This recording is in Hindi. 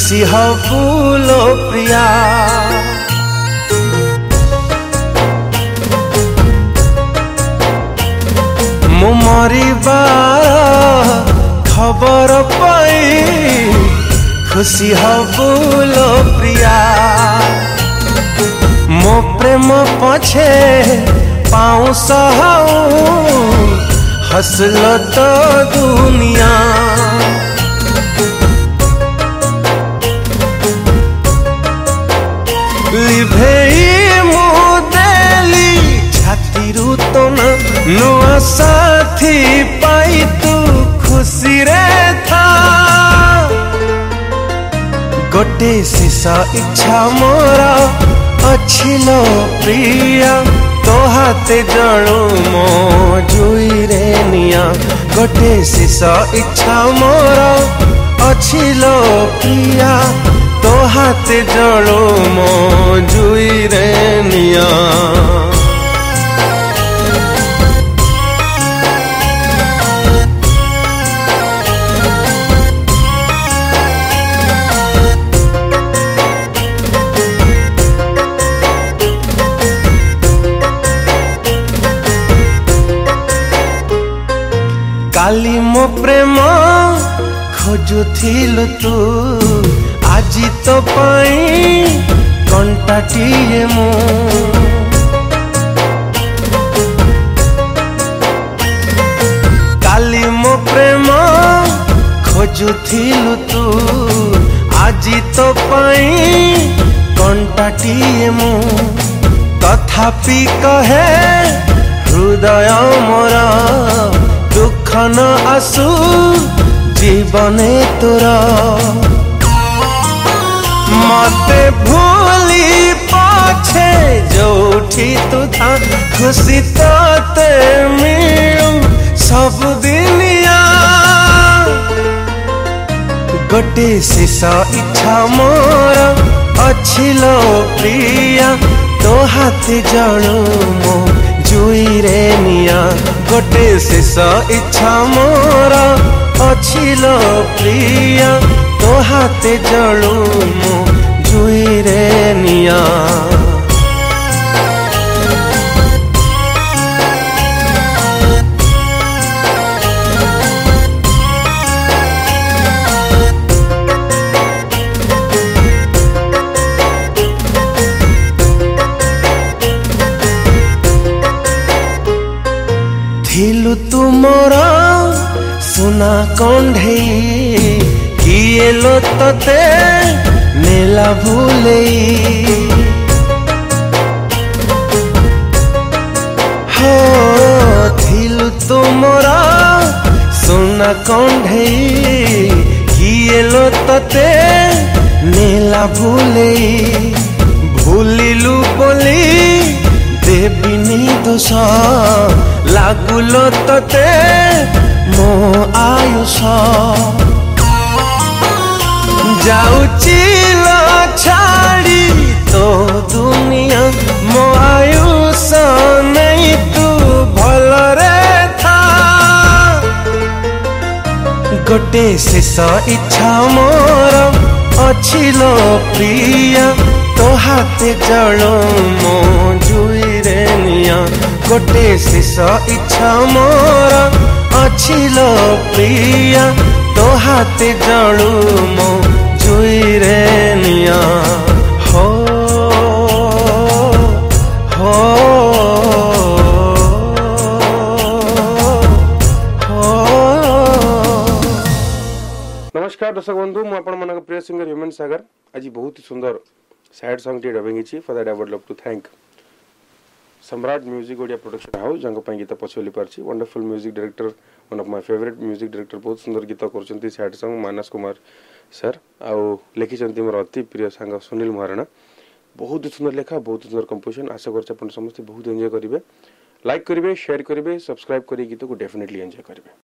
खुशी हबुलो प्रिया मो मरिबार खबर पाई खुशी हबुलो प्रिया मो प्रेम पछे पाऊँ सहाऊ हसलो तो दुनिया लिभेई मुदेली छाती तो नुआ साथी पाई तू खुशी रे था गोटे शेष इच्छा मोरा अच्छी लो प्रिया तो हाथे जड़ू मो जुई रे निया गोटे शेष इच्छा मोरा अच्छी लो प्रिया तो हाथे जड़ू मो जुई रे निया काली मो प्रेम खोजुथिलु तू आजी तो पाई कंटाटीए मो काली मो प्रेम खोजुथिलु तू आजी तो पाई कंटाटीए मो तथापि कहे हृदय मोरा दुख न आसू जीवने तोरा मते भूली पाछे जोठी तू था खुशी तोते मिलू सब दिनिया गोटे शेष इच्छा मोर अच्छी लो प्रिया तो हाथी जड़ू मो जुई रे निया गोटे शेष इच्छा मोरा अच्छी लो प्रिया तो हाथे जड़ू मो जुई रे निया थिलु तुमरा सुना कंढे किए लो तते नेला भूले हो थिलु तुमरा सुना कंढे किए लो तते नेला भूले भूलिलु बोली देविनी दोष लागुलो तते मो आयुष जाऊची छाड़ी तो दुनिया मो आयुष नहीं तू भल रे था गोटे शेष इच्छा मोर अच्छी लो प्रिया तो हाथे जड़ो मो जुई रे निया गोटे शेष इच्छा मोर अच्छी लो प्रिया तो हाथे जड़ू मो जुई रे निया हो हो नमस्कार दर्शक बंधु मु आपण मन प्रिय सिंगर ह्यूमन सागर आज बहुत ही सुंदर सैड सॉन्ग टी डबिंग इची for that I would love to thank Samrat music Odia production house जंग पई गीत पछोली पारची wonderful music director one of my favourite music director बहुत सुंदर गीत करचंती sad song Manas Kumar sir आउ लिखिचंती मोर अति प्रिय सांग सुनील महाराणा बहुत सुंदर लेखा बहुत सुंदर कंपोजिशन आशा करछ अपन समस्त बहुत एंजॉय करिवे लाइक करिवे शेयर करिवे सब्सक्राइब करी गीत को डेफिनेटली एंजॉय करिवे।